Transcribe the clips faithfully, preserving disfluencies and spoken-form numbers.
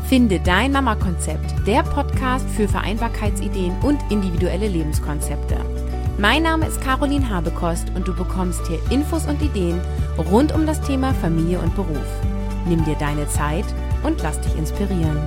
Finde dein Mama-Konzept, der Podcast für Vereinbarkeitsideen und individuelle Lebenskonzepte. Mein Name ist Caroline Habekost und du bekommst hier Infos und Ideen rund um das Thema Familie und Beruf. Nimm dir deine Zeit und lass dich inspirieren.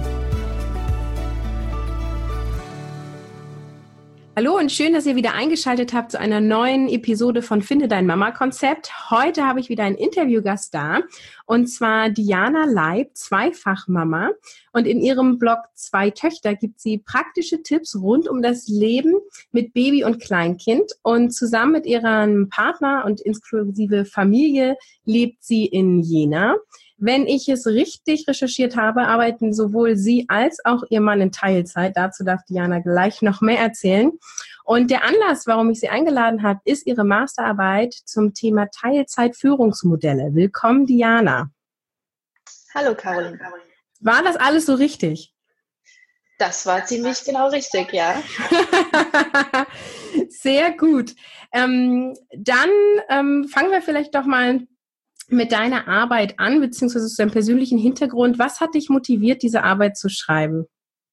Hallo und schön, dass ihr wieder eingeschaltet habt zu einer neuen Episode von Finde dein Mama-Konzept. Heute habe ich wieder einen Interviewgast da und zwar Diana Leib, Zweifachmama. Und in ihrem Blog Zwei Töchter gibt sie praktische Tipps rund um das Leben mit Baby und Kleinkind. Und zusammen mit ihrem Partner und inklusive Familie lebt sie in Jena. Wenn ich es richtig recherchiert habe, arbeiten sowohl sie als auch ihr Mann in Teilzeit. Dazu darf Diana gleich noch mehr erzählen. Und der Anlass, warum ich sie eingeladen habe, ist ihre Masterarbeit zum Thema Teilzeitführungsmodelle. Willkommen, Diana. Hallo, Caroline. War das alles so richtig? Das war ziemlich genau richtig, ja. Sehr gut. Ähm, dann ähm, fangen wir vielleicht doch mal mit deiner Arbeit an, beziehungsweise zu deinem persönlichen Hintergrund. Was hat dich motiviert, diese Arbeit zu schreiben?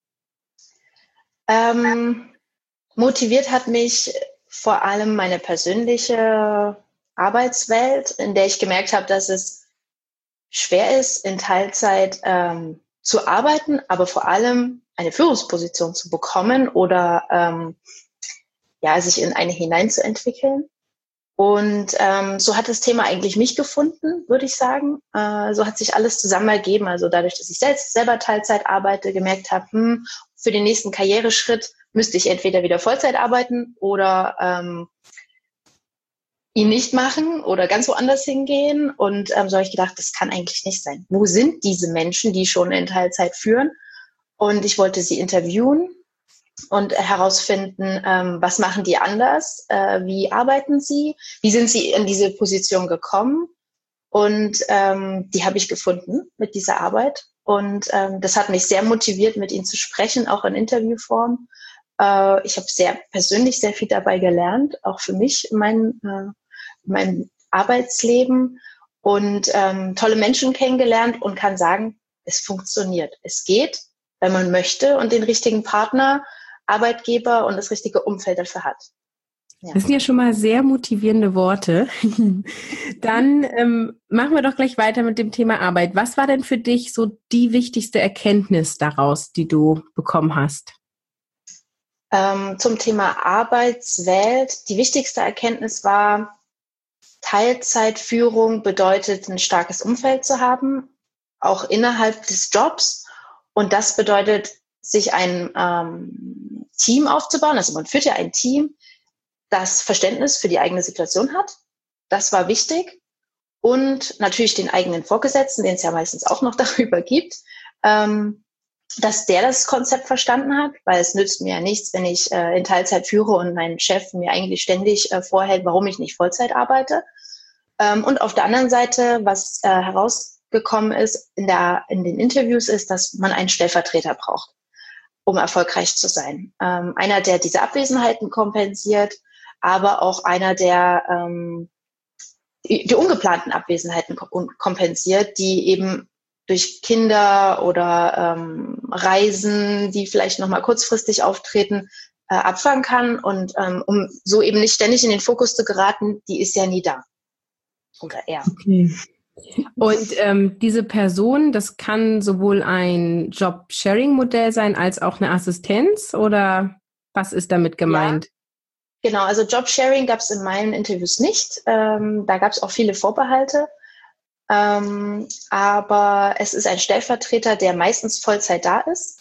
Ähm, motiviert hat mich vor allem meine persönliche Arbeitswelt, in der ich gemerkt habe, dass es schwer ist, in Teilzeit ähm, zu arbeiten, aber vor allem eine Führungsposition zu bekommen oder ähm, ja, sich in eine hineinzuentwickeln. Und ähm, so hat das Thema eigentlich mich gefunden, würde ich sagen. Äh, so hat sich alles zusammen ergeben. Also dadurch, dass ich selbst selber Teilzeit arbeite, gemerkt habe, hm, für den nächsten Karriereschritt müsste ich entweder wieder Vollzeit arbeiten oder ähm, ihn nicht machen oder ganz woanders hingehen. Und ähm, so habe ich gedacht, das kann eigentlich nicht sein. Wo sind diese Menschen, die schon in Teilzeit führen? Und ich wollte sie interviewen und herausfinden, ähm, was machen die anders, äh, wie arbeiten sie, wie sind sie in diese Position gekommen. Und ähm, die habe ich gefunden mit dieser Arbeit. Und ähm, das hat mich sehr motiviert, mit ihnen zu sprechen, auch in Interviewform. Äh, ich habe sehr persönlich sehr viel dabei gelernt, auch für mich in mein, äh, mein Arbeitsleben und ähm, tolle Menschen kennengelernt und kann sagen, es funktioniert. Es geht, wenn man möchte und den richtigen Partner, Arbeitgeber und das richtige Umfeld dafür hat. Ja. Das sind ja schon mal sehr motivierende Worte. Dann ähm, machen wir doch gleich weiter mit dem Thema Arbeit. Was war denn für dich so die wichtigste Erkenntnis daraus, die du bekommen hast? Ähm, zum Thema Arbeitswelt. Die wichtigste Erkenntnis war, Teilzeitführung bedeutet, ein starkes Umfeld zu haben, auch innerhalb des Jobs. Und das bedeutet, sich ein ähm, Team aufzubauen. Also man führt ja ein Team, das Verständnis für die eigene Situation hat. Das war wichtig. Und natürlich den eigenen Vorgesetzten, den es ja meistens auch noch darüber gibt, ähm, dass der das Konzept verstanden hat, weil es nützt mir ja nichts, wenn ich äh, in Teilzeit führe und mein Chef mir eigentlich ständig äh, vorhält, warum ich nicht Vollzeit arbeite. Ähm, und auf der anderen Seite, was äh, herausgekommen ist in, der, in den Interviews, ist, dass man einen Stellvertreter braucht, um erfolgreich zu sein. Ähm, einer, der diese Abwesenheiten kompensiert, aber auch einer, der ähm, die, die ungeplanten Abwesenheiten kompensiert, die eben durch Kinder oder ähm, Reisen, die vielleicht nochmal kurzfristig auftreten, äh, abfangen kann. Und ähm, um so eben nicht ständig in den Fokus zu geraten, die ist ja nie da. Oder er. Okay. Und ähm, diese Person, das kann sowohl ein Job-Sharing-Modell sein, als auch eine Assistenz, oder was ist damit gemeint? Ja, genau, also Job-Sharing gab es in meinen Interviews nicht. Ähm, da gab es auch viele Vorbehalte. Ähm, aber es ist ein Stellvertreter, der meistens Vollzeit da ist.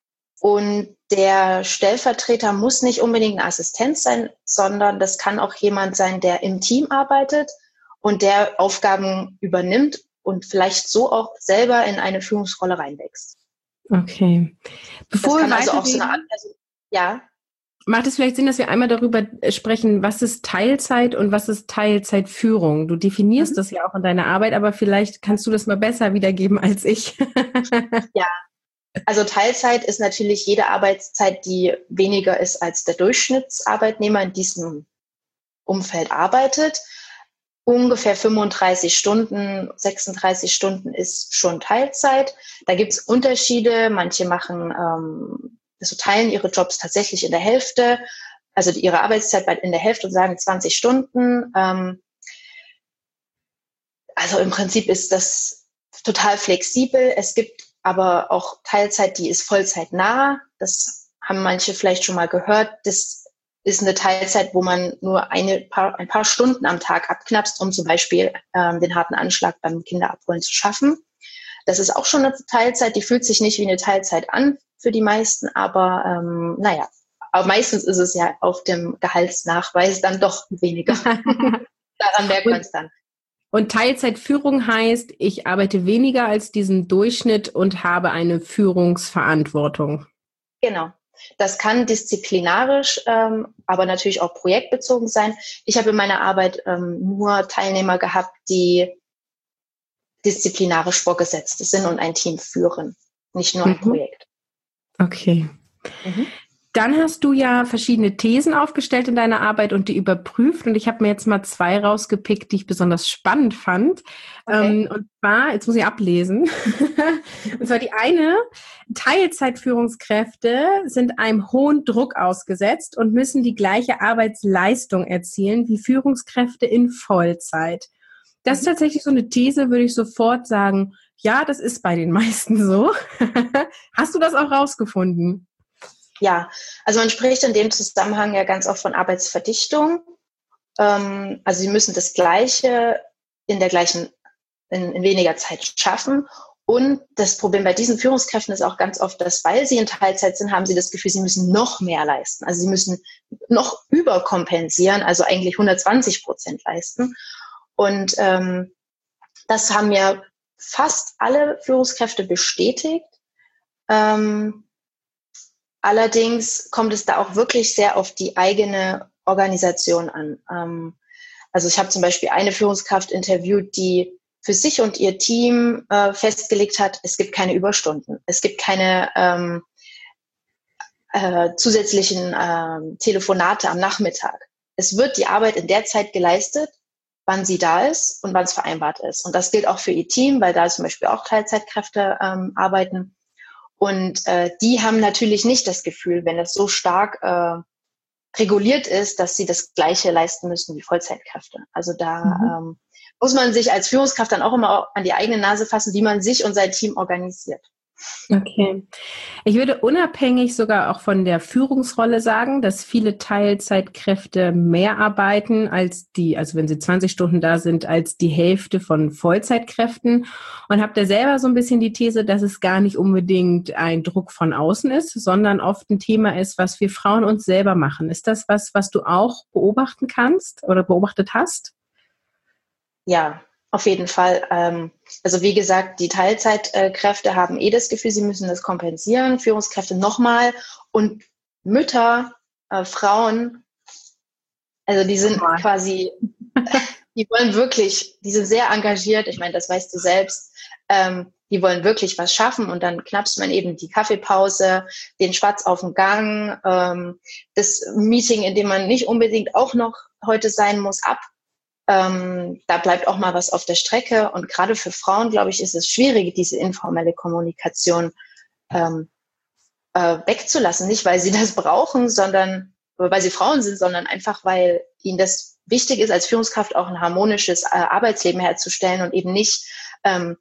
Und der Stellvertreter muss nicht unbedingt eine Assistenz sein, sondern das kann auch jemand sein, der im Team arbeitet und der Aufgaben übernimmt und vielleicht so auch selber in eine Führungsrolle reinwächst. Okay. Bevor das kann wir also auch weitergehen, so eine Art, also, ja. Macht es vielleicht Sinn, dass wir einmal darüber sprechen, was ist Teilzeit und was ist Teilzeitführung? Du definierst mhm. das ja auch in deiner Arbeit, aber vielleicht kannst du das mal besser wiedergeben als ich. Ja, also Teilzeit ist natürlich jede Arbeitszeit, die weniger ist als der Durchschnittsarbeitnehmer in diesem Umfeld arbeitet. ungefähr fünfunddreißig Stunden, sechsunddreißig Stunden ist schon Teilzeit. Da gibt es Unterschiede. Manche machen, ähm, also teilen ihre Jobs tatsächlich in der Hälfte, also ihre Arbeitszeit in der Hälfte und sagen zwanzig Stunden. Ähm, also im Prinzip ist das total flexibel. Es gibt aber auch Teilzeit, die ist vollzeitnah. Das haben manche vielleicht schon mal gehört. Das ist eine Teilzeit, wo man nur eine paar, ein paar Stunden am Tag abknapst, um zum Beispiel ähm, den harten Anschlag beim Kinderabholen zu schaffen. Das ist auch schon eine Teilzeit, die fühlt sich nicht wie eine Teilzeit an für die meisten, aber ähm, naja, aber meistens ist es ja auf dem Gehaltsnachweis dann doch weniger. Daran merkt man es dann. Und Teilzeitführung heißt, ich arbeite weniger als diesen Durchschnitt und habe eine Führungsverantwortung. Genau. Das kann disziplinarisch, ähm, aber natürlich auch projektbezogen sein. Ich habe in meiner Arbeit ähm, nur Teilnehmer gehabt, die disziplinarisch vorgesetzt sind und ein Team führen, nicht nur ein mhm. Projekt. Okay. Mhm. Dann hast du ja verschiedene Thesen aufgestellt in deiner Arbeit und die überprüft. Und ich habe mir jetzt mal zwei rausgepickt, die ich besonders spannend fand. Okay. Ähm, und zwar, jetzt muss ich ablesen. Und zwar die eine, Teilzeitführungskräfte sind einem hohen Druck ausgesetzt und müssen die gleiche Arbeitsleistung erzielen wie Führungskräfte in Vollzeit. Das ist tatsächlich so eine These, würde ich sofort sagen, ja, das ist bei den meisten so. Hast du das auch rausgefunden? Ja, also man spricht in dem Zusammenhang ja ganz oft von Arbeitsverdichtung. Ähm, also sie müssen das Gleiche in der gleichen, in, in weniger Zeit schaffen. Und das Problem bei diesen Führungskräften ist auch ganz oft, dass, weil sie in Teilzeit sind, haben sie das Gefühl, sie müssen noch mehr leisten. Also sie müssen noch überkompensieren, also eigentlich hundertzwanzig Prozent leisten. Und ähm, das haben ja fast alle Führungskräfte bestätigt. Ähm, Allerdings kommt es da auch wirklich sehr auf die eigene Organisation an. Ähm, also ich habe zum Beispiel eine Führungskraft interviewt, die für sich und ihr Team äh, festgelegt hat, es gibt keine Überstunden, es gibt keine ähm, äh, zusätzlichen äh, Telefonate am Nachmittag. Es wird die Arbeit in der Zeit geleistet, wann sie da ist und wann es vereinbart ist. Und das gilt auch für ihr Team, weil da zum Beispiel auch Teilzeitkräfte ähm, arbeiten. Und äh, die haben natürlich nicht das Gefühl, wenn das so stark äh, reguliert ist, dass sie das Gleiche leisten müssen wie Vollzeitkräfte. Also da mhm. ähm, muss man sich als Führungskraft dann auch immer an die eigene Nase fassen, wie man sich und sein Team organisiert. Okay. Ich würde unabhängig sogar auch von der Führungsrolle sagen, dass viele Teilzeitkräfte mehr arbeiten als die, also wenn sie zwanzig Stunden da sind, als die Hälfte von Vollzeitkräften, und habe da selber so ein bisschen die These, dass es gar nicht unbedingt ein Druck von außen ist, sondern oft ein Thema ist, was wir Frauen uns selber machen. Ist das was, was du auch beobachten kannst oder beobachtet hast? Ja, auf jeden Fall. Also wie gesagt, die Teilzeitkräfte haben eh das Gefühl, sie müssen das kompensieren, Führungskräfte nochmal, und Mütter, äh, Frauen, also die sind oh quasi, die wollen wirklich, die sind sehr engagiert, ich meine, das weißt du selbst, ähm, die wollen wirklich was schaffen, und dann knappst man eben die Kaffeepause, den Schwatz auf dem Gang, ähm, das Meeting, in dem man nicht unbedingt auch noch heute sein muss, ab. Ähm, da bleibt auch mal was auf der Strecke. Und gerade für Frauen, glaube ich, ist es schwierig, diese informelle Kommunikation ähm, äh, wegzulassen. Nicht, weil sie das brauchen, sondern weil sie Frauen sind, sondern einfach, weil ihnen das wichtig ist, als Führungskraft auch ein harmonisches äh, Arbeitsleben herzustellen und eben nicht ähm,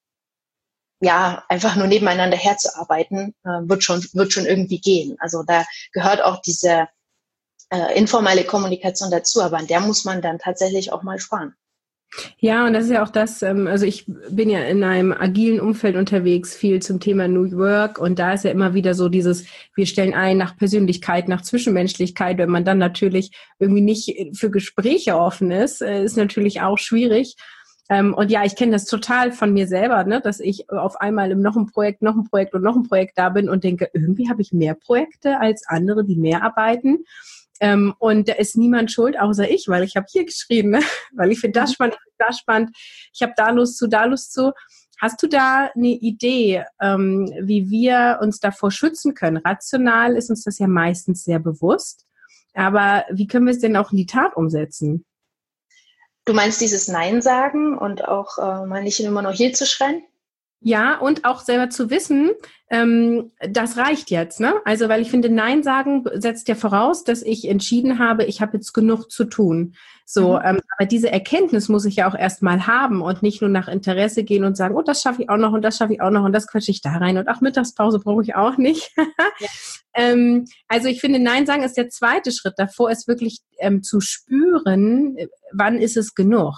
ja einfach nur nebeneinander herzuarbeiten, äh, wird schon wird schon irgendwie gehen. Also da gehört auch diese Äh, informelle Kommunikation dazu, aber an der muss man dann tatsächlich auch mal sparen. Ja, und das ist ja auch das, also ich bin ja in einem agilen Umfeld unterwegs, viel zum Thema New Work, und da ist ja immer wieder so dieses, wir stellen ein nach Persönlichkeit, nach Zwischenmenschlichkeit. Wenn man dann natürlich irgendwie nicht für Gespräche offen ist, ist natürlich auch schwierig. Und ja, ich kenne das total von mir selber, ne, dass ich auf einmal im noch ein Projekt, noch ein Projekt und noch ein Projekt da bin und denke, irgendwie habe ich mehr Projekte als andere, die mehr arbeiten. Ähm, und da ist niemand schuld, außer ich, weil ich habe hier geschrieben, ne? Weil ich finde das spannend, ich finde das spannend, ich habe da Lust zu, da Lust zu. Hast du da eine Idee, ähm, wie wir uns davor schützen können? Rational ist uns das ja meistens sehr bewusst, aber wie können wir es denn auch in die Tat umsetzen? Du meinst dieses Nein sagen und auch äh, mal nicht immer nur hier zu schreien? Ja, und auch selber zu wissen, ähm, das reicht jetzt, ne? Also, weil ich finde, Nein sagen setzt ja voraus, dass ich entschieden habe, ich habe jetzt genug zu tun. So, Mhm. ähm, aber diese Erkenntnis muss ich ja auch erst mal haben und nicht nur nach Interesse gehen und sagen, oh, das schaffe ich auch noch und das schaffe ich auch noch und das quetsche ich da rein und auch Mittagspause brauche ich auch nicht. Ja. ähm, also ich finde, Nein sagen ist der zweite Schritt. Davor ist wirklich ähm, zu spüren, wann ist es genug?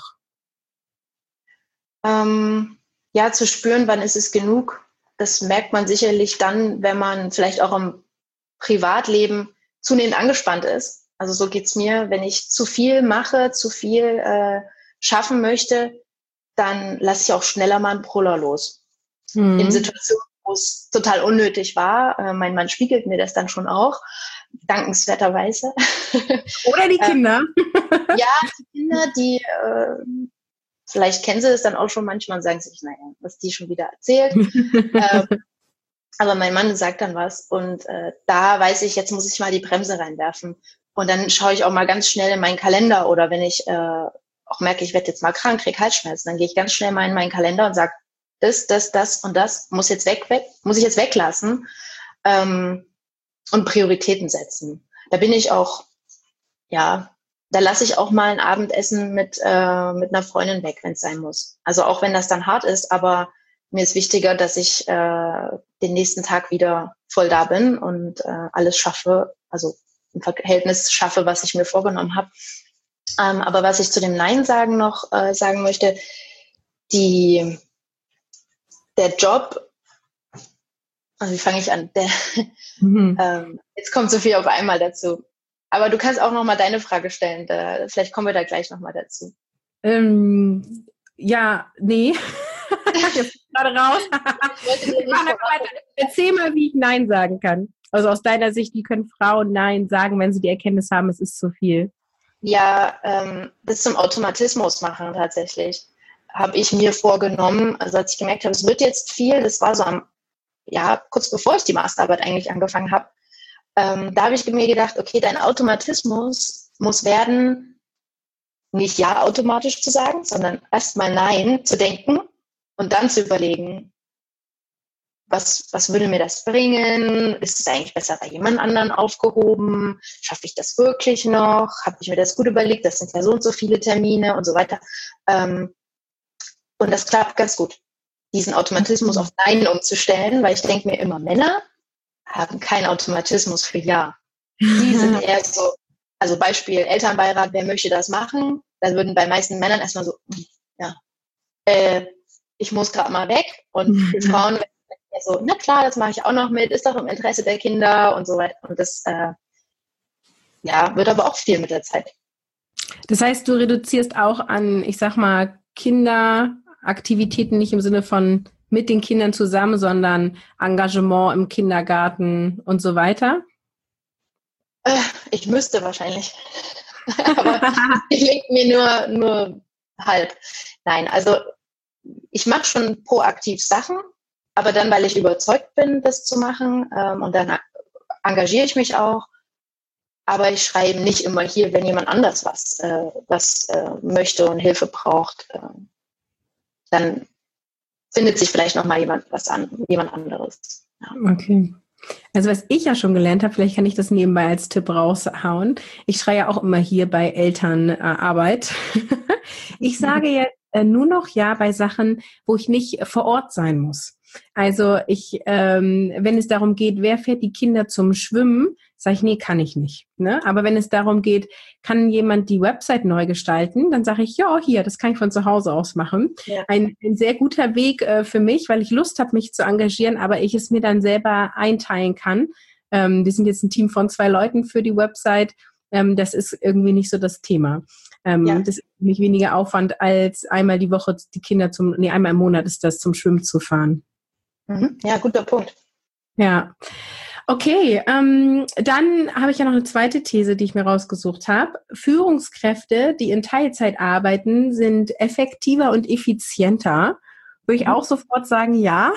Ähm, ja, zu spüren, wann ist es genug. Das merkt man sicherlich dann, wenn man vielleicht auch im Privatleben zunehmend angespannt ist. Also so geht's mir. Wenn ich zu viel mache, zu viel äh, schaffen möchte, dann lasse ich auch schneller mal einen Brüller los. Mhm. In Situationen, wo es total unnötig war. Äh, mein Mann spiegelt mir das dann schon auch, dankenswerterweise. Oder die Kinder. Ja, die Kinder, die äh, vielleicht kennen sie das dann auch schon manchmal und sagen sich, naja, was die schon wieder erzählt. ähm, aber mein Mann sagt dann was und äh, da weiß ich, jetzt muss ich mal die Bremse reinwerfen. Und dann schaue ich auch mal ganz schnell in meinen Kalender oder wenn ich äh, auch merke, ich werde jetzt mal krank, krieg Halsschmerzen, dann gehe ich ganz schnell mal in meinen Kalender und sage, das, das, das und das muss jetzt weg, weg muss ich jetzt weglassen ähm, und Prioritäten setzen. Da bin ich auch, ja, da lasse ich auch mal ein Abendessen mit, äh, mit einer Freundin weg, wenn es sein muss. Also auch wenn das dann hart ist, aber mir ist wichtiger, dass ich äh, den nächsten Tag wieder voll da bin und äh, alles schaffe, also im Verhältnis schaffe, was ich mir vorgenommen habe. Ähm, aber was ich zu dem Nein sagen noch äh, sagen möchte, die, der Job, also wie fange ich an? Der, Mhm. ähm, jetzt kommt so viel auf einmal dazu. Aber du kannst auch noch mal deine Frage stellen. Da, vielleicht kommen wir da gleich noch mal dazu. Ähm, ja, nee. Jetzt gerade raus. Ich wollte dir nicht verraten. Erzähl mal, wie ich Nein sagen kann. Also aus deiner Sicht, wie können Frauen Nein sagen, wenn sie die Erkenntnis haben, es ist zu viel? Ja, ähm, das zum Automatismus machen tatsächlich. Habe ich mir vorgenommen, also als ich gemerkt habe, es wird jetzt viel, das war so am, ja, kurz bevor ich die Masterarbeit eigentlich angefangen habe, ähm, da habe ich mir gedacht, okay, dein Automatismus muss werden, nicht Ja automatisch zu sagen, sondern erstmal Nein zu denken und dann zu überlegen, was, was würde mir das bringen? Ist es eigentlich besser bei jemand anderen aufgehoben? Schaffe ich das wirklich noch? Habe ich mir das gut überlegt? Das sind ja so und so viele Termine und so weiter. Ähm, und das klappt ganz gut, diesen Automatismus auf Nein umzustellen, weil ich denke mir immer, Männer haben keinen Automatismus für Ja. Die sind eher so, also Beispiel Elternbeirat, wer möchte das machen? Da würden bei meisten Männern erstmal so, ja, äh, ich muss gerade mal weg. Und Frauen so, na klar, das mache ich auch noch mit, ist doch im Interesse der Kinder und so weiter. Und das äh, ja, wird aber auch viel mit der Zeit. Das heißt, du reduzierst auch an, ich sag mal, Kinderaktivitäten nicht im Sinne von mit den Kindern zusammen, sondern Engagement im Kindergarten und so weiter? Äh, ich müsste wahrscheinlich. Aber ich lege mir nur, nur halb. Nein, also ich mache schon proaktiv Sachen, aber dann, weil ich überzeugt bin, das zu machen ähm, und dann engagiere ich mich auch. Aber ich schreibe nicht immer hier, wenn jemand anders was, äh, was äh, möchte und Hilfe braucht, äh, dann findet sich vielleicht noch mal jemand was an, jemand anderes. Ja. Okay. Also was ich ja schon gelernt habe, vielleicht kann ich das nebenbei als Tipp raushauen. Ich schreie ja auch immer hier bei Elternarbeit. Ich sage jetzt äh, nur noch ja bei Sachen, wo ich nicht vor Ort sein muss. Also ich, ähm, wenn es darum geht, wer fährt die Kinder zum Schwimmen, sage ich, nee, kann ich nicht. Ne? Aber wenn es darum geht, kann jemand die Website neu gestalten, dann sage ich, ja, hier, das kann ich von zu Hause aus machen. Ja. Ein, ein sehr guter Weg äh, für mich, weil ich Lust habe, mich zu engagieren, aber ich es mir dann selber einteilen kann. Ähm, wir sind jetzt ein Team von zwei Leuten für die Website. Ähm, das ist irgendwie nicht so das Thema. Ähm, Ja. Das ist nicht weniger Aufwand, als einmal die Woche die Kinder zum, nee, einmal im Monat ist das, zum Schwimmen zu fahren. Mhm. Ja, guter Punkt. Ja. Okay, ähm, dann habe ich ja noch eine zweite These, die ich mir rausgesucht habe. Führungskräfte, die in Teilzeit arbeiten, sind effektiver und effizienter. Würde ich Mhm. auch sofort sagen, ja.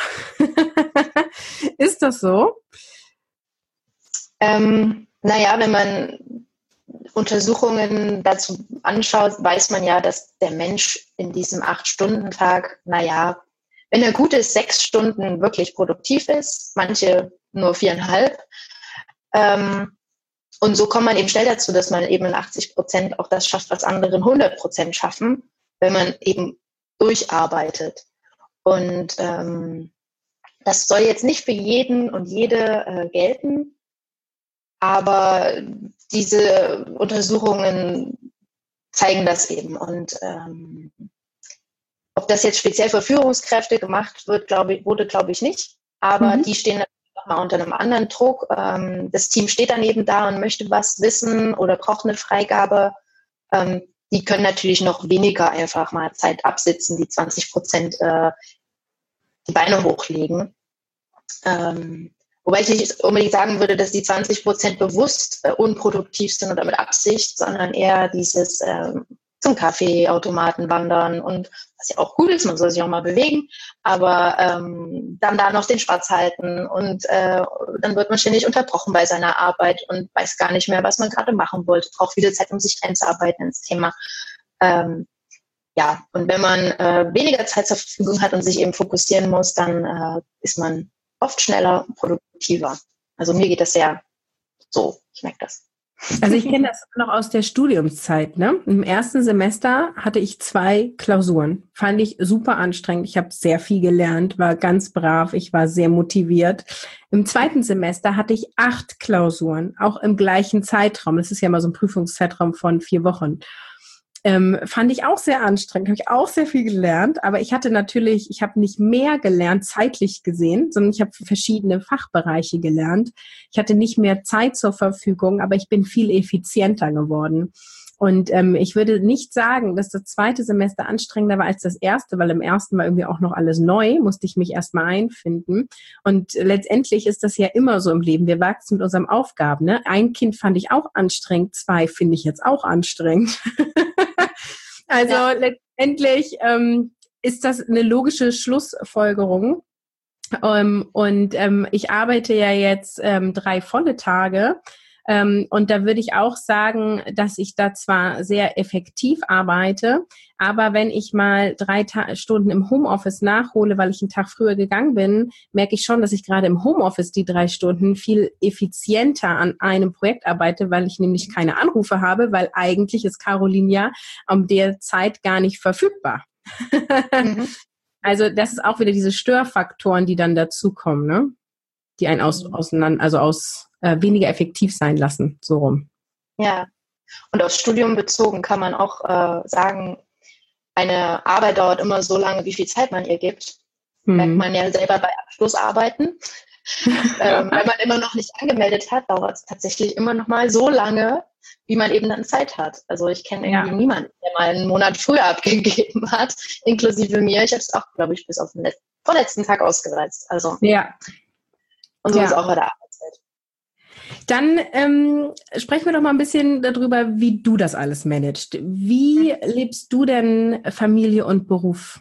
Ist das so? Ähm, naja, wenn man Untersuchungen dazu anschaut, weiß man ja, dass der Mensch in diesem Acht-Stunden-Tag, naja, wenn er gut ist, sechs Stunden wirklich produktiv ist, manche nur viereinhalb. Ähm, und so kommt man eben schnell dazu, dass man eben in achtzig Prozent auch das schafft, was andere in hundert Prozent schaffen, wenn man eben durcharbeitet. Und ähm, das soll jetzt nicht für jeden und jede äh, gelten, aber diese Untersuchungen zeigen das eben. Und ähm, ob das jetzt speziell für Führungskräfte gemacht wird, glaube ich, wurde, glaube ich, nicht. Aber mhm. die stehen natürlich nochmal unter einem anderen Druck. Ähm, das Team steht dann eben da und möchte was wissen oder braucht eine Freigabe. Ähm, die können natürlich noch weniger einfach mal Zeit absitzen, die zwanzig Prozent äh, die Beine hochlegen. Ähm, wobei ich nicht unbedingt sagen würde, dass die zwanzig Prozent bewusst äh, unproduktiv sind oder mit Absicht, sondern eher dieses ähm, zum Kaffeeautomaten wandern und was ja auch cool ist, man soll sich auch mal bewegen, aber ähm, dann da noch den Schwarz halten und äh, dann wird man ständig unterbrochen bei seiner Arbeit und weiß gar nicht mehr, was man gerade machen wollte, braucht wieder Zeit, um sich einzuarbeiten ins Thema. Ähm, ja, und wenn man äh, weniger Zeit zur Verfügung hat und sich eben fokussieren muss, dann äh, ist man oft schneller und produktiver. Also mir geht das sehr so, ich merke das. Also ich kenne das noch aus der Studiumszeit, ne? Im ersten Semester hatte ich zwei Klausuren. Fand ich super anstrengend. Ich habe sehr viel gelernt, war ganz brav, ich war sehr motiviert. Im zweiten Semester hatte ich acht Klausuren, auch im gleichen Zeitraum. Das ist ja mal so ein Prüfungszeitraum von vier Wochen. Ähm, fand ich auch sehr anstrengend, habe ich auch sehr viel gelernt, aber ich hatte natürlich, ich habe nicht mehr gelernt, zeitlich gesehen, sondern ich habe verschiedene Fachbereiche gelernt. Ich hatte nicht mehr Zeit zur Verfügung, aber ich bin viel effizienter geworden. Und ähm, ich würde nicht sagen, dass das zweite Semester anstrengender war als das erste, weil im ersten war irgendwie auch noch alles neu, musste ich mich erstmal einfinden. Und letztendlich ist das ja immer so im Leben. Wir wachsen mit unseren Aufgaben. Ne? Ein Kind fand ich auch anstrengend, zwei finde ich jetzt auch anstrengend. Also ja. letztendlich ähm, ist das eine logische Schlussfolgerung. Ähm, und ähm, ich arbeite ja jetzt ähm, drei volle Tage. Ähm, und da würde ich auch sagen, dass ich da zwar sehr effektiv arbeite, aber wenn ich mal drei Ta- Stunden im Homeoffice nachhole, weil ich einen Tag früher gegangen bin, merke ich schon, dass ich gerade im Homeoffice die drei Stunden viel effizienter an einem Projekt arbeite, weil ich nämlich keine Anrufe habe, weil eigentlich ist Caroline ja um der Zeit gar nicht verfügbar. Mhm. Also das ist auch wieder diese Störfaktoren, die dann dazukommen, ne? Die einen aus, auseinander, also aus äh, weniger effektiv sein lassen, so rum. Ja, und aufs Studium bezogen kann man auch äh, sagen, eine Arbeit dauert immer so lange, wie viel Zeit man ihr gibt. Hm. Merkt man ja selber bei Abschlussarbeiten. ähm, wenn man immer noch nicht angemeldet hat, dauert es tatsächlich immer noch mal so lange, wie man eben dann Zeit hat. Also ich kenne irgendwie ja. niemanden, der mal einen Monat früher abgegeben hat, inklusive mir. Ich habe es auch, glaube ich, bis auf den Let- vorletzten Tag ausgereizt. Also ja. Und so ja. ist auch bei der Arbeitszeit. Dann ähm, sprechen wir doch mal ein bisschen darüber, wie du das alles managst. Wie mhm. lebst du denn Familie und Beruf?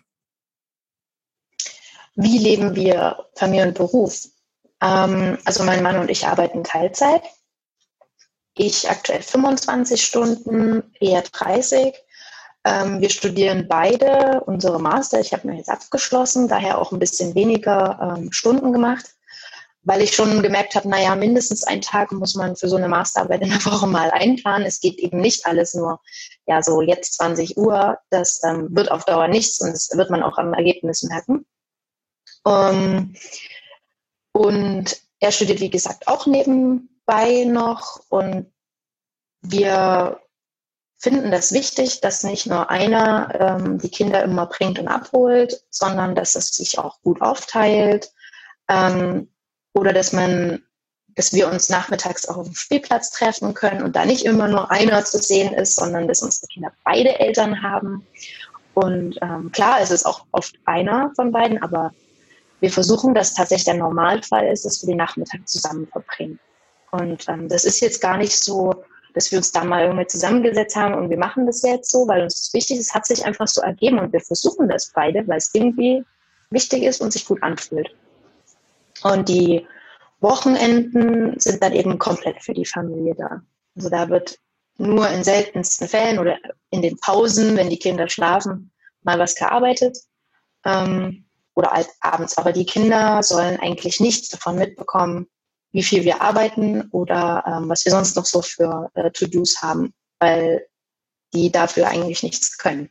Wie leben wir Familie und Beruf? Ähm, also mein Mann und ich arbeiten Teilzeit. Ich aktuell fünfundzwanzig Stunden, eher dreißig. Ähm, wir studieren beide unsere Master. Ich habe mir jetzt abgeschlossen, daher auch ein bisschen weniger ähm, Stunden gemacht, weil ich schon gemerkt habe, naja, mindestens einen Tag muss man für so eine Masterarbeit in der Woche mal einplanen. Es geht eben nicht alles nur, ja, so jetzt zwanzig Uhr. Das ähm, wird auf Dauer nichts und das wird man auch am Ergebnis merken. Um, und er studiert, wie gesagt, auch nebenbei noch und wir finden das wichtig, dass nicht nur einer ähm, die Kinder immer bringt und abholt, sondern dass es sich auch gut aufteilt. Ähm, Oder dass man, dass wir uns nachmittags auch auf dem Spielplatz treffen können und da nicht immer nur einer zu sehen ist, sondern dass unsere Kinder beide Eltern haben. Und ähm, klar, es ist auch oft einer von beiden, aber wir versuchen, dass tatsächlich der Normalfall ist, dass wir den Nachmittag zusammen verbringen. Und ähm, das ist jetzt gar nicht so, dass wir uns da mal irgendwie zusammengesetzt haben und wir machen das jetzt so, weil uns das wichtig ist, es hat sich einfach so ergeben und wir versuchen das beide, weil es irgendwie wichtig ist und sich gut anfühlt. Und die Wochenenden sind dann eben komplett für die Familie da. Also da wird nur in seltensten Fällen oder in den Pausen, wenn die Kinder schlafen, mal was gearbeitet ähm, oder halt abends. Aber die Kinder sollen eigentlich nichts davon mitbekommen, wie viel wir arbeiten oder ähm, was wir sonst noch so für äh, To-Dos haben, weil die dafür eigentlich nichts können.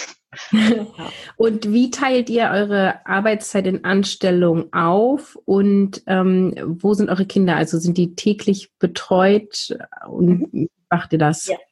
Ja. Und wie teilt ihr eure Arbeitszeit in Anstellung auf und ähm, wo sind eure Kinder? Also sind die täglich betreut und wie macht ihr das? Ja.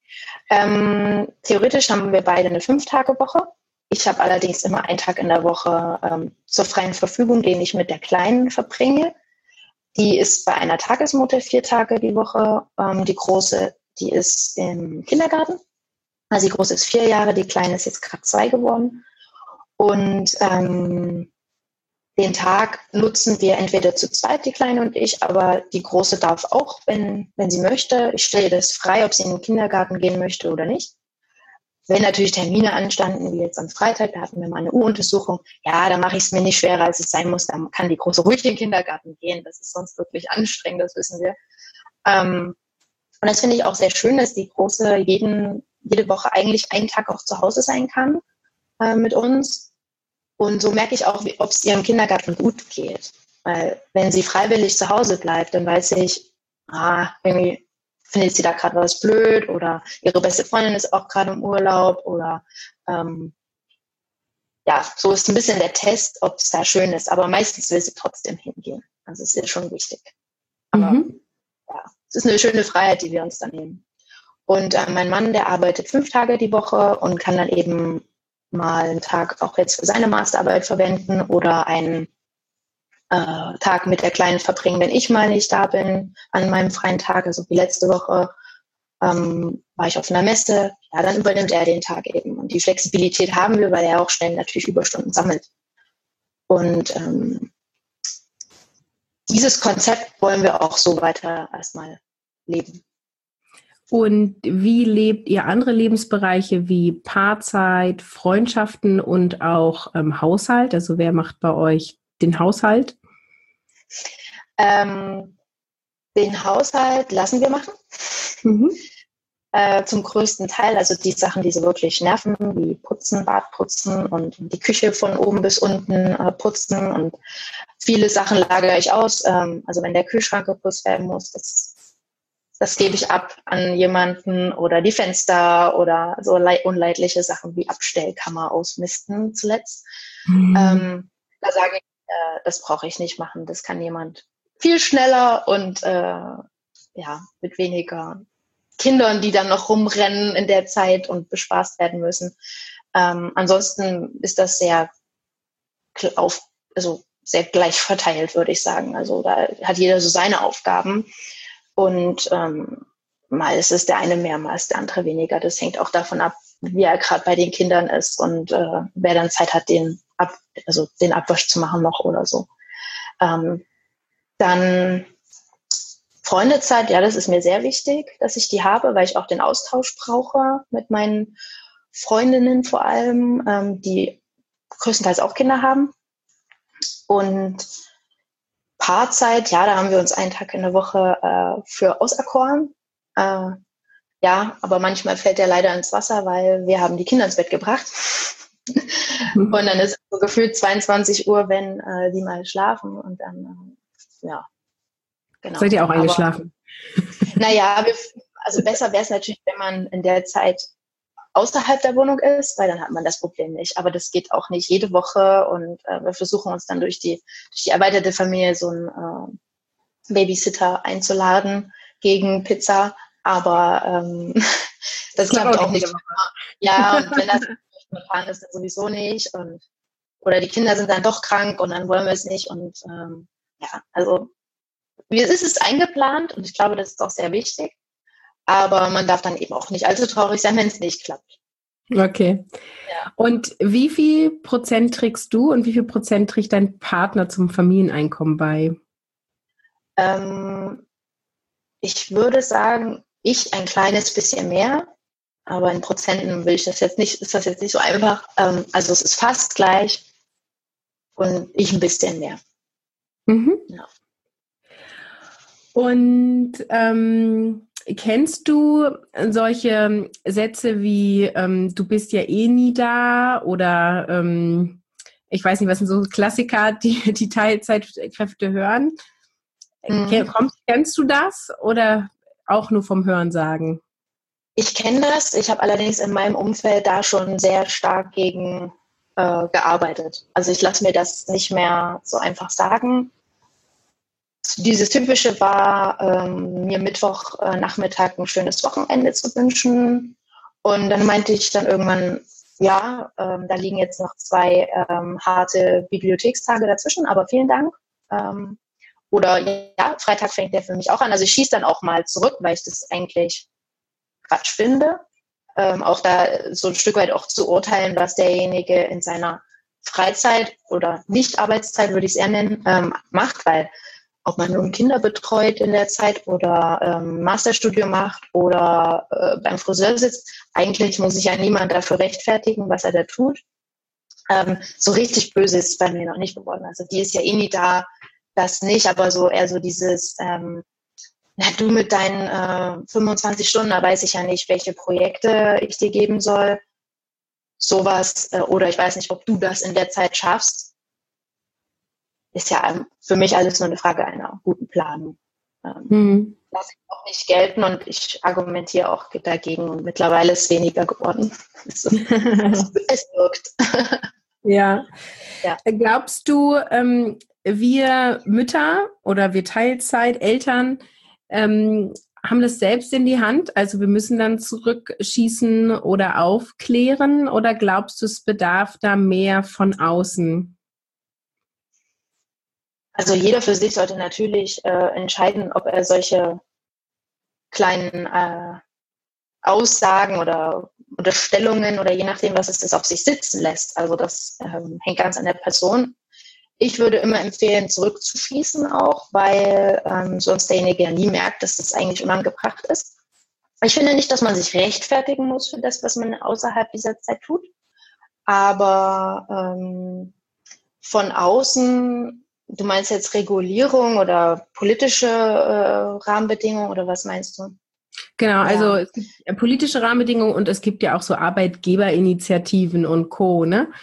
Ähm, theoretisch haben wir beide eine Fünf-Tage-Woche. Ich habe allerdings immer einen Tag in der Woche ähm, zur freien Verfügung, den ich mit der Kleinen verbringe. Die ist bei einer Tagesmutter vier Tage die Woche. Ähm, die Große, die ist im Kindergarten. Also die Große ist vier Jahre, die Kleine ist jetzt gerade zwei geworden. Und ähm, den Tag nutzen wir entweder zu zweit, die Kleine und ich, aber die Große darf auch, wenn, wenn sie möchte. Ich stelle das frei, ob sie in den Kindergarten gehen möchte oder nicht. Wenn natürlich Termine anstanden, wie jetzt am Freitag, da hatten wir mal eine U-Untersuchung, ja, da mache ich es mir nicht schwerer, als es sein muss. Da kann die Große ruhig in den Kindergarten gehen. Das ist sonst wirklich anstrengend, das wissen wir. Ähm, und das finde ich auch sehr schön, dass die Große jeden, jede Woche eigentlich einen Tag auch zu Hause sein kann äh, mit uns. Und so merke ich auch, ob es ihr im Kindergarten gut geht. Weil wenn sie freiwillig zu Hause bleibt, dann weiß ich, ah, irgendwie findet sie da gerade was blöd oder ihre beste Freundin ist auch gerade im Urlaub oder ähm, ja, so ist ein bisschen der Test, ob es da schön ist. Aber meistens will sie trotzdem hingehen. Also es ist schon wichtig. Aber Mhm. ja, es ist eine schöne Freiheit, die wir uns dann nehmen. Und äh, mein Mann, der arbeitet fünf Tage die Woche und kann dann eben mal einen Tag auch jetzt für seine Masterarbeit verwenden oder einen äh, Tag mit der Kleinen verbringen, wenn ich mal nicht da bin, an meinem freien Tag. Also wie letzte Woche ähm, war ich auf einer Messe. Ja, dann übernimmt er den Tag eben. Und die Flexibilität haben wir, weil er auch schnell natürlich Überstunden sammelt. Und ähm, dieses Konzept wollen wir auch so weiter erstmal leben. Und wie lebt ihr andere Lebensbereiche wie Paarzeit, Freundschaften und auch ähm, Haushalt? Also wer macht bei euch den Haushalt? Ähm, den Haushalt lassen wir machen. Mhm. Äh, zum größten Teil, also die Sachen, die so wirklich nerven, wie Putzen, Bad putzen und die Küche von oben bis unten äh, putzen und viele Sachen lagere ich aus. Ähm, also wenn der Kühlschrank geputzt werden muss, das, das gebe ich ab an jemanden oder die Fenster oder so unleidliche Sachen wie Abstellkammer ausmisten zuletzt. Mhm. Ähm, da sage ich, äh, das brauche ich nicht machen. Das kann jemand viel schneller und äh, ja, mit weniger Kindern, die dann noch rumrennen in der Zeit und bespaßt werden müssen. Ähm, ansonsten ist das sehr auf, also sehr gleich verteilt, würde ich sagen. Also da hat jeder so seine Aufgaben und ähm, mal ist es der eine mehr, mal ist der andere weniger. Das hängt auch davon ab, wie er gerade bei den Kindern ist und äh, wer dann Zeit hat, den ab, also den Abwasch zu machen noch oder so. Ähm, dann Freundezeit, ja, das ist mir sehr wichtig, dass ich die habe, weil ich auch den Austausch brauche mit meinen Freundinnen vor allem, ähm, die größtenteils auch Kinder haben. Und Paarzeit, ja, da haben wir uns einen Tag in der Woche äh, für auserkoren. Äh, ja, aber manchmal fällt der leider ins Wasser, weil wir haben die Kinder ins Bett gebracht. Mhm. Und dann ist es so gefühlt zweiundzwanzig Uhr, wenn äh, die mal schlafen und dann, äh, ja. Genau. Seid ihr auch eingeschlafen? Aber, naja, wir, also besser wäre es natürlich, wenn man in der Zeit außerhalb der Wohnung ist, weil dann hat man das Problem nicht. Aber das geht auch nicht jede Woche und äh, wir versuchen uns dann durch die, durch die erweiterte Familie so einen äh, Babysitter einzuladen gegen Pizza. Aber ähm, das klappt auch nicht. Ja, und wenn das spontan ist, dann sowieso nicht. Und, oder die Kinder sind dann doch krank und dann wollen wir es nicht. Und ähm, ja, also es ist eingeplant und ich glaube, das ist auch sehr wichtig. Aber man darf dann eben auch nicht allzu traurig sein, wenn es nicht klappt. Okay. Ja. Und wie viel Prozent trägst du und wie viel Prozent trägt dein Partner zum Familieneinkommen bei? Ähm, ich würde sagen, ich ein kleines bisschen mehr, aber in Prozenten will ich das jetzt nicht, ist das jetzt nicht so einfach. Ähm, also es ist fast gleich und ich ein bisschen mehr. Mhm. Ja. Und ähm, kennst du solche Sätze wie ähm, du bist ja eh nie da oder ähm, ich weiß nicht, was sind so Klassiker, die die Teilzeitkräfte hören? Mhm. Kommst, kennst du das oder auch nur vom Hörensagen? Ich kenne das. Ich habe allerdings in meinem Umfeld da schon sehr stark gegen äh, gearbeitet. Also ich lasse mir das nicht mehr so einfach sagen. Dieses Typische war, ähm, mir Mittwochnachmittag ein schönes Wochenende zu wünschen. Und dann meinte ich dann irgendwann, ja, ähm, da liegen jetzt noch zwei ähm, harte Bibliothekstage dazwischen, aber vielen Dank. Ähm, oder ja, Freitag fängt der für mich auch an. Also ich schieße dann auch mal zurück, weil ich das eigentlich Quatsch finde. Ähm, auch da so ein Stück weit auch zu urteilen, was derjenige in seiner Freizeit oder Nicht-Arbeitszeit, würde ich es eher nennen, ähm, macht, weil ob man nun Kinder betreut in der Zeit oder ähm, Masterstudium macht oder äh, beim Friseur sitzt, eigentlich muss sich ja niemand dafür rechtfertigen, was er da tut. Ähm, so richtig böse ist es bei mir noch nicht geworden. Also die ist ja eh nie da, das nicht, aber so eher so dieses, ähm, na, du mit deinen äh, fünfundzwanzig Stunden, da weiß ich ja nicht, welche Projekte ich dir geben soll. Sowas, äh, oder ich weiß nicht, ob du das in der Zeit schaffst. Ist ja für mich alles nur eine Frage einer guten Planung. Ähm, mhm. Lasse ich auch nicht gelten und ich argumentiere auch dagegen und mittlerweile ist es weniger geworden. Es, es wirkt. Ja. Ja. Glaubst du, ähm, wir Mütter oder wir Teilzeit-Eltern ähm, haben das selbst in die Hand? Also wir müssen dann zurückschießen oder aufklären oder glaubst du, es bedarf da mehr von außen? Also jeder für sich sollte natürlich äh, entscheiden, ob er solche kleinen äh, Aussagen oder Unterstellungen oder je nachdem, was es ist, auf sich sitzen lässt. Also das ähm, hängt ganz an der Person. Ich würde immer empfehlen, zurückzuschießen auch, weil ähm, sonst derjenige ja nie merkt, dass das eigentlich unangebracht ist. Ich finde nicht, dass man sich rechtfertigen muss für das, was man außerhalb dieser Zeit tut. Aber ähm, von außen, du meinst jetzt Regulierung oder politische äh, Rahmenbedingungen oder was meinst du? Genau, also ja. Es gibt politische Rahmenbedingungen und es gibt ja auch so Arbeitgeberinitiativen und Co., ne?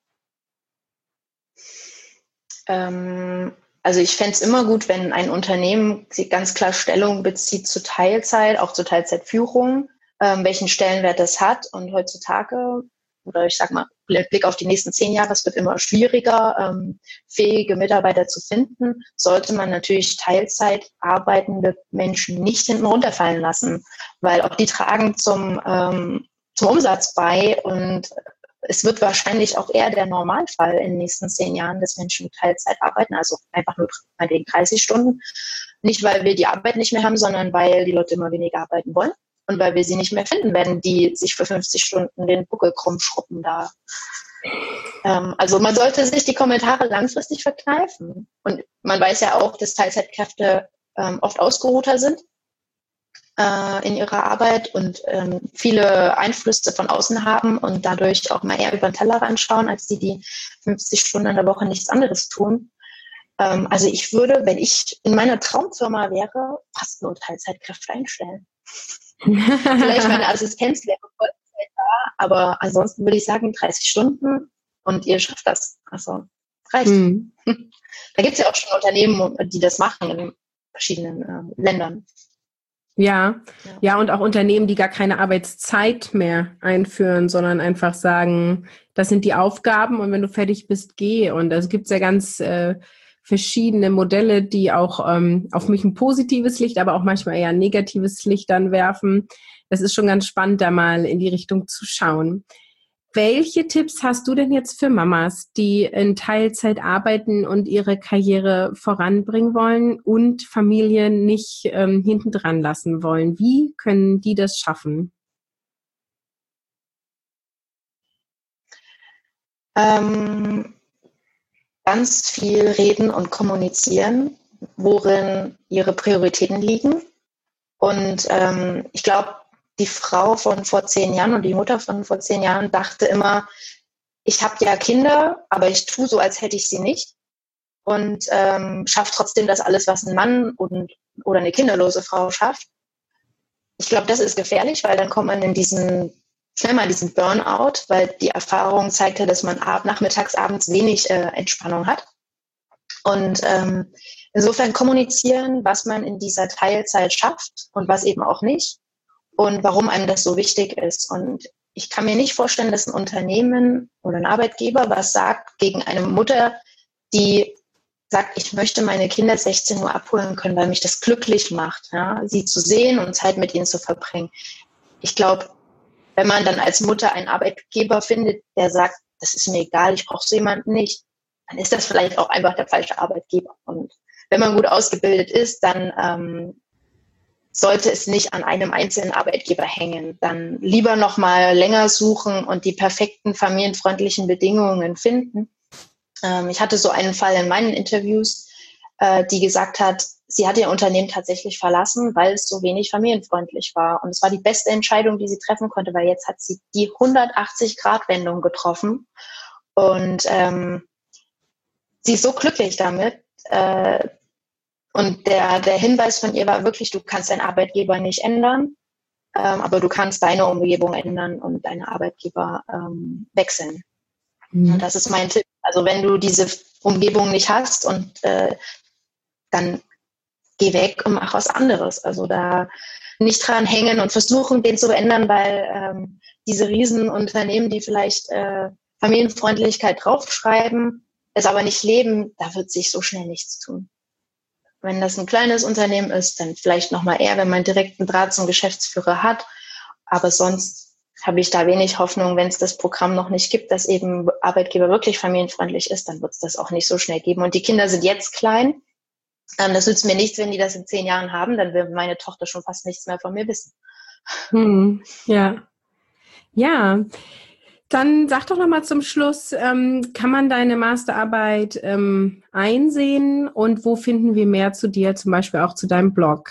Ähm, also ich fände es immer gut, wenn ein Unternehmen ganz klar Stellung bezieht zu Teilzeit, auch zur Teilzeitführung, ähm, welchen Stellenwert das hat. Und heutzutage, oder ich sag mal, Blick auf die nächsten zehn Jahre, es wird immer schwieriger, ähm, fähige Mitarbeiter zu finden, sollte man natürlich Teilzeit arbeitende Menschen nicht hinten runterfallen lassen, weil auch die tragen zum, ähm, zum Umsatz bei und es wird wahrscheinlich auch eher der Normalfall in den nächsten zehn Jahren, dass Menschen Teilzeit arbeiten, also einfach nur bei dreißig Stunden. Nicht, weil wir die Arbeit nicht mehr haben, sondern weil die Leute immer weniger arbeiten wollen und weil wir sie nicht mehr finden werden, die sich für fünfzig Stunden den Buckel krumm schruppen da. Ähm, also man sollte sich die Kommentare langfristig verkneifen. Und man weiß ja auch, dass Teilzeitkräfte ähm, oft ausgeruhter sind in ihrer Arbeit und ähm, viele Einflüsse von außen haben und dadurch auch mal eher über den Tellerrand schauen, als die, die fünfzig Stunden in der Woche nichts anderes tun. Ähm, also ich würde, wenn ich in meiner Traumfirma wäre, fast nur Teilzeitkräfte einstellen. Vielleicht meine Assistenz wäre Vollzeit da, aber ansonsten würde ich sagen dreißig Stunden und ihr schafft das. Also reicht. Mhm. Da gibt es ja auch schon Unternehmen, die das machen in verschiedenen äh, Ländern. Ja, ja, ja, und auch Unternehmen, die gar keine Arbeitszeit mehr einführen, sondern einfach sagen, das sind die Aufgaben und wenn du fertig bist, geh. Und es gibt ja ganz äh, verschiedene Modelle, die auch ähm, auf mich ein positives Licht, aber auch manchmal eher ein negatives Licht dann werfen. Das ist schon ganz spannend, da mal in die Richtung zu schauen. Welche Tipps hast du denn jetzt für Mamas, die in Teilzeit arbeiten und ihre Karriere voranbringen wollen und Familien nicht ähm, hintendran lassen wollen? Wie können die das schaffen? Ähm, ganz viel reden und kommunizieren, worin ihre Prioritäten liegen. Und ähm, ich glaube, die Frau von vor zehn Jahren und die Mutter von vor zehn Jahren dachte immer, ich habe ja Kinder, aber ich tue so, als hätte ich sie nicht und ähm, schaffe trotzdem das alles, was ein Mann und oder eine kinderlose Frau schafft. Ich glaube, das ist gefährlich, weil dann kommt man in diesen, schnell mal in diesen Burnout, weil die Erfahrung zeigt ja, dass man ab, nachmittags, abends wenig äh, Entspannung hat. Und ähm, insofern kommunizieren, was man in dieser Teilzeit schafft und was eben auch nicht und warum einem das so wichtig ist. Und ich kann mir nicht vorstellen, dass ein Unternehmen oder ein Arbeitgeber was sagt gegen eine Mutter, die sagt, ich möchte meine Kinder sechzehn Uhr abholen können, weil mich das glücklich macht, ja, sie zu sehen und Zeit mit ihnen zu verbringen. Ich glaube, wenn man dann als Mutter einen Arbeitgeber findet, der sagt, das ist mir egal, ich brauche so jemanden nicht, dann ist das vielleicht auch einfach der falsche Arbeitgeber. Und wenn man gut ausgebildet ist, dann ähm, sollte es nicht an einem einzelnen Arbeitgeber hängen. Dann lieber noch mal länger suchen und die perfekten familienfreundlichen Bedingungen finden. Ähm, ich hatte so einen Fall in meinen Interviews, äh, die gesagt hat, sie hat ihr Unternehmen tatsächlich verlassen, weil es so wenig familienfreundlich war. Und es war die beste Entscheidung, die sie treffen konnte, weil jetzt hat sie die hundertachtzig-Grad-Wendung getroffen. Und ähm, sie ist so glücklich damit. Äh, und der, der Hinweis von ihr war wirklich, du kannst deinen Arbeitgeber nicht ändern, ähm, aber du kannst deine Umgebung ändern und deine Arbeitgeber ähm, wechseln. Mhm. Und das ist mein Tipp. Also wenn du diese Umgebung nicht hast und äh, dann geh weg und mach was anderes. Also da nicht dran hängen und versuchen, den zu ändern, weil ähm, diese Riesenunternehmen, die vielleicht äh, Familienfreundlichkeit draufschreiben, es aber nicht leben, da wird sich so schnell nichts tun. Wenn das ein kleines Unternehmen ist, dann vielleicht nochmal eher, wenn man direkten Draht zum Geschäftsführer hat. Aber sonst habe ich da wenig Hoffnung, wenn es das Programm noch nicht gibt, dass eben Arbeitgeber wirklich familienfreundlich ist, dann wird es das auch nicht so schnell geben. Und die Kinder sind jetzt klein. Ähm, das nützt mir nichts, wenn die das in zehn Jahren haben, dann wird meine Tochter schon fast nichts mehr von mir wissen. Hm, ja. Ja. Dann sag doch nochmal zum Schluss, ähm, kann man deine Masterarbeit ähm, einsehen und wo finden wir mehr zu dir, zum Beispiel auch zu deinem Blog?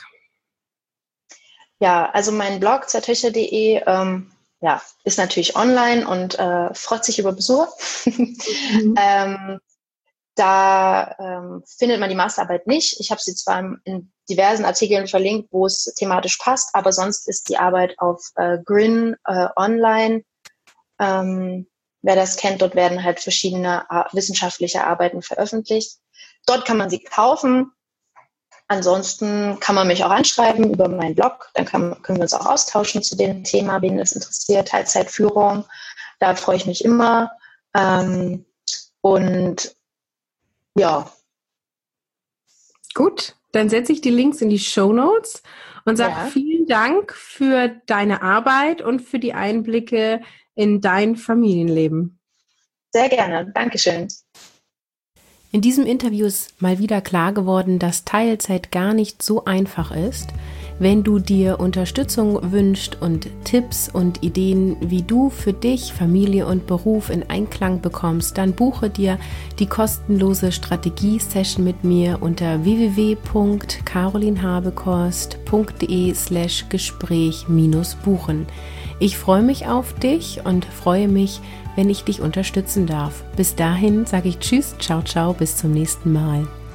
Ja, also mein Blog zertöchter punkt de ähm, ja, ist natürlich online und äh, freut sich über Besuch. Mhm. ähm, da ähm, findet man die Masterarbeit nicht. Ich habe sie zwar in diversen Artikeln verlinkt, wo es thematisch passt, aber sonst ist die Arbeit auf äh, Grin äh, online. Ähm, wer das kennt, dort werden halt verschiedene Ar- wissenschaftliche Arbeiten veröffentlicht. Dort kann man sie kaufen. Ansonsten kann man mich auch anschreiben über meinen Blog. Dann kann, können wir uns auch austauschen zu dem Thema, wen es interessiert, Teilzeitführung. Da freue ich mich immer. Ähm, und ja. Gut, dann setze ich die Links in die Shownotes und sage Ja. vielen Dank für deine Arbeit und für die Einblicke in dein Familienleben. Sehr gerne. Dankeschön. In diesem Interview ist mal wieder klar geworden, dass Teilzeit gar nicht so einfach ist. Wenn du dir Unterstützung wünschst und Tipps und Ideen, wie du für dich, Familie und Beruf in Einklang bekommst, dann buche dir die kostenlose Strategie-Session mit mir unter w w w punkt carolinhabekost punkt de slash Gespräch minus buchen. Ich freue mich auf dich und freue mich, wenn ich dich unterstützen darf. Bis dahin sage ich Tschüss, ciao, ciao, bis zum nächsten Mal.